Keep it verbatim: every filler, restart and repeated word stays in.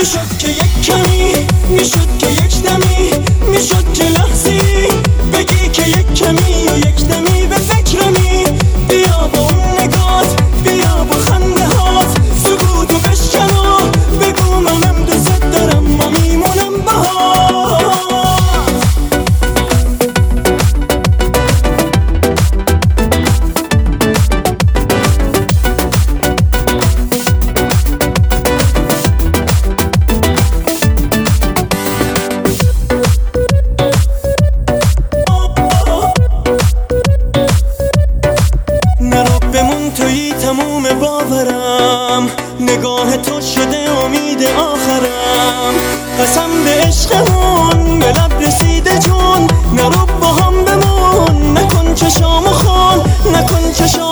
میشد که یک کمی، میشد که یک دمی، میشد که لحظی بگی که یک کمی و یک دمی به فکرمی. بیا با اون نگات، بیا با خنده هات، سکوتو بشکن و بگو منم دوست دارم ما میمونم باهات. تویی تموم باورم، نگاه تو شده امید آخرم. قسم به عشقمون به لب رسیده جون، نرو با هم بمون، نکن چشامو خون، نکن چشامو